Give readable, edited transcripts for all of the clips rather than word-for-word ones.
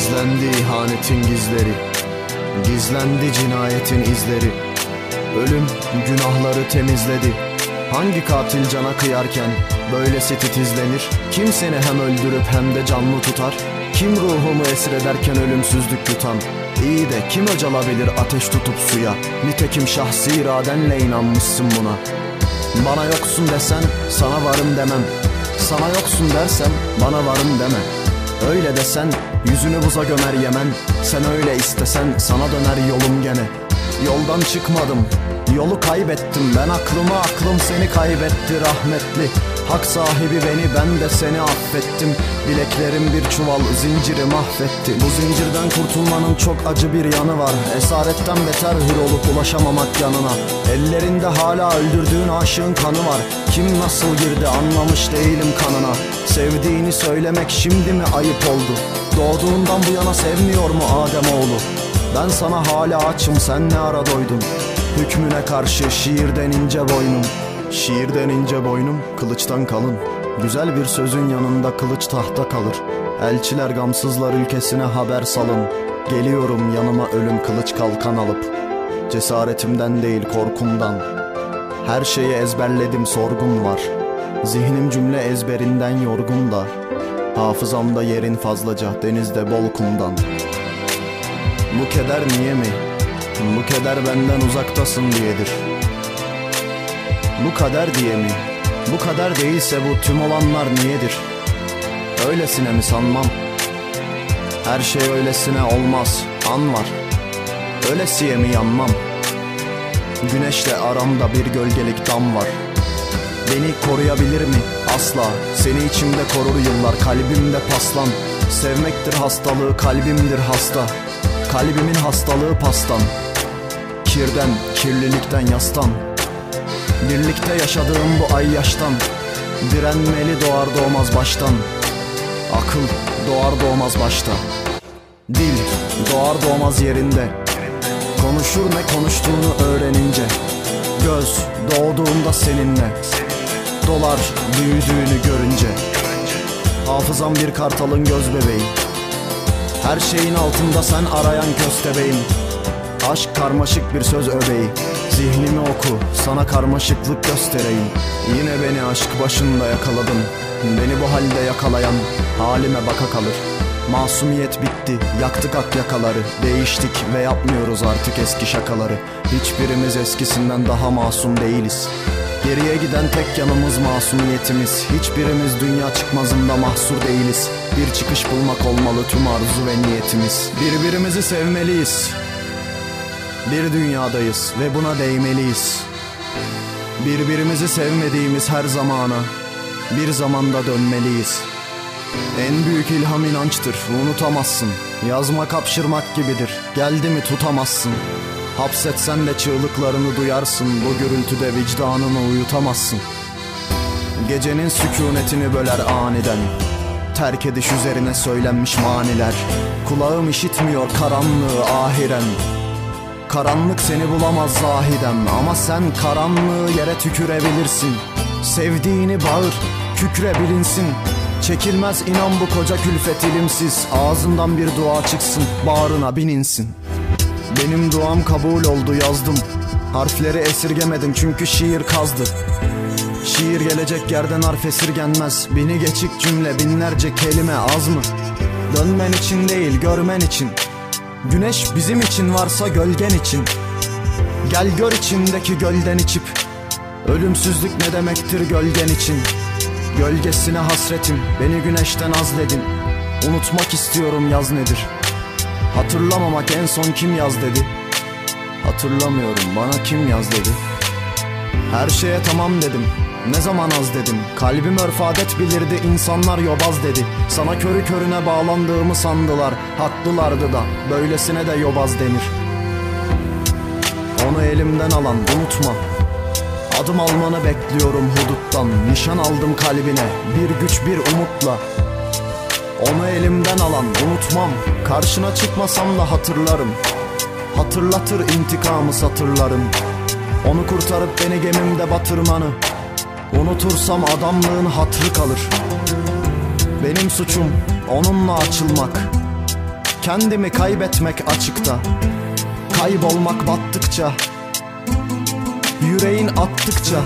Gizlendi ihanetin gizleri, gizlendi cinayetin izleri. Ölüm günahları temizledi. Hangi katil cana kıyarken böylesi titizlenir? Kim seni hem öldürüp hem de canlı tutar? Kim ruhumu esrederken ölümsüzlük yutan? İyi de kim öcalabilir ateş tutup suya? Nitekim şahsi iradenle inanmışsın buna. Bana yoksun desen sana varım demem. Sana yoksun dersem bana varım deme. Öyle desen yüzünü buza gömer Yemen. Sen öyle istesen sana döner yolum gene. Yoldan çıkmadım, yolu kaybettim. Ben aklım seni kaybetti rahmetli. Hak sahibi beni, ben de seni affettim. Bileklerim bir çuval zinciri mahvetti. Bu zincirden kurtulmanın çok acı bir yanı var. Esaretten beter hür olup ulaşamamak yanına. Ellerinde hala öldürdüğün aşığın kanı var. Kim nasıl girdi anlamış değilim kanına. Sevdiğini söylemek şimdi mi ayıp oldu? Doğduğundan bu yana sevmiyor mu Ademoğlu? Ben sana hala açım, sen ne ara doydun? Hükmüne karşı şiirden ince boynum. Şiirden ince boynum, kılıçtan kalın. Güzel bir sözün yanında kılıç tahta kalır. Elçiler gamsızlar ülkesine haber salın. Geliyorum yanıma ölüm kılıç kalkan alıp. Cesaretimden değil korkumdan. Her şeyi ezberledim sorgun var. Zihnim cümle ezberinden yorgun da. Hafızamda yerin fazlaca, denizde bol kumdan. Bu keder niye mi? Bu keder benden uzaktasın diyedir. Bu kader diye mi? Bu kader değilse bu tüm olanlar niyedir? Öylesine mi sanmam? Her şey öylesine olmaz, an var. Öylesiye mi yanmam? Güneşle aramda bir gölgelik dam var. Beni koruyabilir mi? Asla. Seni içimde korur yıllar, kalbimde paslan. Sevmektir hastalığı, kalbimdir hasta. Kalbimin hastalığı pastan. Kirden, kirlilikten, yastan. Birlikte yaşadığım bu ay yaştan. Direnmeli doğar doğmaz baştan. Akıl doğar doğmaz başta. Dil doğar doğmaz yerinde. Konuşur ne konuştuğunu öğrenince. Göz doğduğunda seninle. Dolar büyüdüğünü görünce. Hafızam bir kartalın göz bebeği. Her şeyin altında sen arayan köstebeğim. Aşk karmaşık bir söz öbeği. Zihnimi oku, sana karmaşıklık göstereyim. Yine beni aşk başında yakaladın. Beni bu halde yakalayan halime baka kalır. Masumiyet bitti, yaktık ak yakaları. Değiştik ve yapmıyoruz artık eski şakaları. Hiçbirimiz eskisinden daha masum değiliz. Geriye giden tek yanımız masumiyetimiz. Hiçbirimiz dünya çıkmazında mahsur değiliz. Bir çıkış bulmak olmalı tüm arzu ve niyetimiz. Birbirimizi sevmeliyiz. Bir dünyadayız ve buna değmeliyiz. Birbirimizi sevmediğimiz her zamana bir zamanda dönmeliyiz. En büyük ilham inançtır, unutamazsın. Yazmak hapşırmak gibidir, geldi mi tutamazsın. Hapsetsen de çığlıklarını duyarsın. Bu gürültüde vicdanını uyutamazsın. Gecenin sükunetini böler aniden. Terk ediş üzerine söylenmiş maniler. Kulağım işitmiyor karanlığı ahiren. Karanlık seni bulamaz zahiden. Ama sen karanlığı yere tükürebilirsin. Sevdiğini bağır, kükre bilinsin. Çekilmez inan bu koca külfet ilimsiz. Ağzından bir dua çıksın, bağrına bininsin. Benim duam kabul oldu, yazdım. Harfleri esirgemedim çünkü şiir kazdı. Şiir gelecek yerden harf esirgenmez. Bini geçik cümle, binlerce kelime az mı? Dönmen için değil, görmen için. Güneş bizim için varsa gölgen için. Gel gör içimdeki gölden içip. Ölümsüzlük ne demektir gölgen için. Gölgesine hasretim, beni güneşten azledin. Unutmak istiyorum yaz nedir? Hatırlamamak en son kim yaz dedi? Hatırlamıyorum, bana kim yaz dedi? Her şeye tamam dedim, ne zaman az dedim. Kalbim örf adet bilirdi, insanlar yobaz dedi. Sana körü körüne bağlandığımı sandılar. Haklılardı da, böylesine de yobaz denir. Onu elimden alan unutma. Adım almanı bekliyorum huduttan. Nişan aldım kalbine, bir güç bir umutla. Onu elimden alan unutmam. Karşına çıkmasam da hatırlarım. Hatırlatır intikamı satırlarım. Onu kurtarıp beni gemimde batırmanı. Unutursam adamlığın hatırı kalır. Benim suçum onunla açılmak. Kendimi kaybetmek açıkta, kaybolmak battıkça, yüreğin attıkça.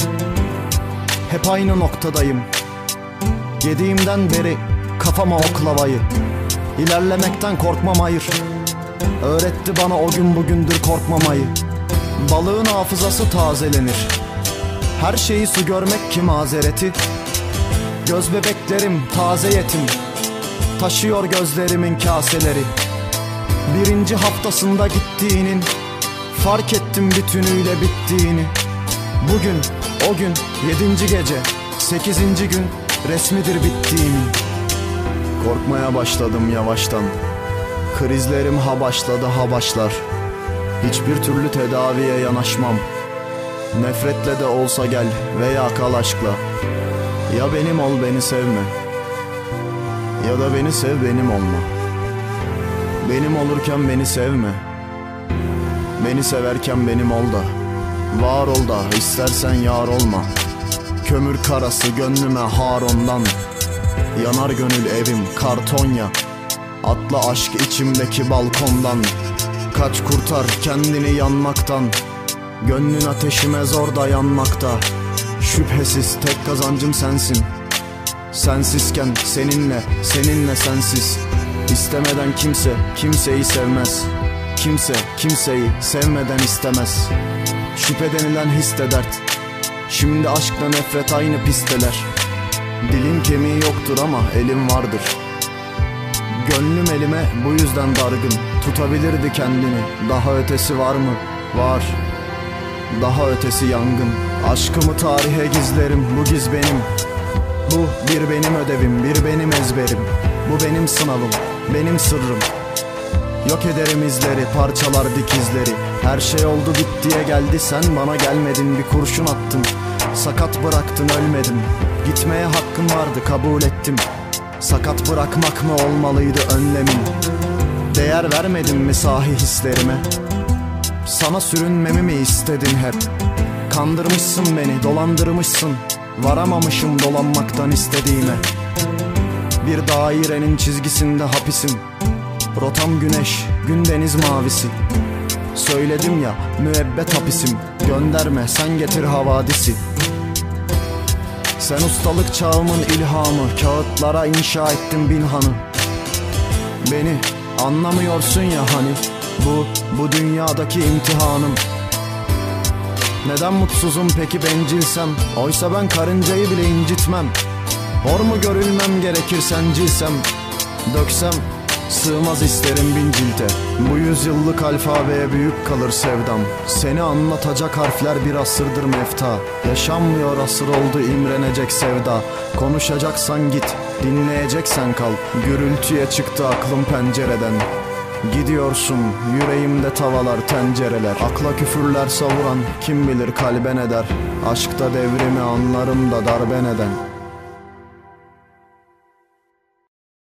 Hep aynı noktadayım. Yediğimden beri kafama oklavayı. İlerlemekten korkmam hayır. Öğretti bana o gün bugündür korkmamayı. Balığın hafızası tazelenir. Her şeyi su görmek ki mazereti. Göz bebeklerim taze yetim. Taşıyor gözlerimin kaseleri. Birinci haftasında gittiğinin fark ettim bütünüyle bittiğini. Bugün, o gün, 7. gece, 8. gün resmidir bittiğimin. Korkmaya başladım yavaştan. Krizlerim ha başladı ha başlar. Hiçbir türlü tedaviye yanaşmam. Nefretle de olsa gel veya kal aşkla. Ya benim ol beni sevme, ya da beni sev benim olma. Benim olurken beni sevme, beni severken benim ol da. Var ol da istersen yar olma. Kömür karası gönlüme har ondan. Yanar gönül evim kartonya. Atla aşk içimdeki balkondan. Kaç kurtar kendini yanmaktan. Gönlün ateşime zor dayanmakta. Şüphesiz tek kazancım sensin. Sensizken seninle, seninle sensiz. İstemeden kimse kimseyi sevmez. Kimse kimseyi sevmeden istemez. Şüphe denilen his de dert. Şimdi aşkla nefret aynı pisteler. Dilin kemiği yoktur ama elim vardır. Gönlüm elime bu yüzden dargın. Tutabilirdi kendini. Daha ötesi var mı? Var. Daha ötesi yangın. Aşkımı tarihe gizlerim. Bu giz benim. Bu bir benim ödevim, bir benim ezberim. Bu benim sınavım, benim sırrım. Yok ederim izleri, parçalar dikizleri. Her şey oldu bittiye geldi, sen bana gelmedin. Bir kurşun attın, sakat bıraktın, ölmedim. Gitmeye hakkım vardı, kabul ettim. Sakat bırakmak mı olmalıydı önlemin? Değer vermedin mi sahi hislerime? Sana sürünmemi mi istedin hep? Kandırmışsın beni, dolandırmışsın. Varamamışım dolanmaktan istediğime. Bir dairenin çizgisinde hapisim. Rotam güneş, gün deniz mavisi. Söyledim ya müebbet hapisim. Gönderme sen getir havadisi. Sen ustalık çağımın ilhamı. Kağıtlara inşa ettim bin hanı. Beni anlamıyorsun ya hani. Bu dünyadaki imtihanım. Neden mutsuzum peki bencilsem? Oysa ben karıncayı bile incitmem. Hor mu görülmem gerekir sencilsem? Döksem sığmaz isterim bin cilte. Bu yüzyıllık alfabeye büyük kalır sevdam. Seni anlatacak harfler bir asırdır mefta. Yaşanmıyor asır oldu imrenecek sevda. Konuşacaksan git, dinleyeceksen kal. Gürültüye çıktı aklım pencereden. Gidiyorsun yüreğimde tavalar tencereler. Akla küfürler savuran kim bilir kalbe ne der. Aşkta devrimi anlarım da darbe neden.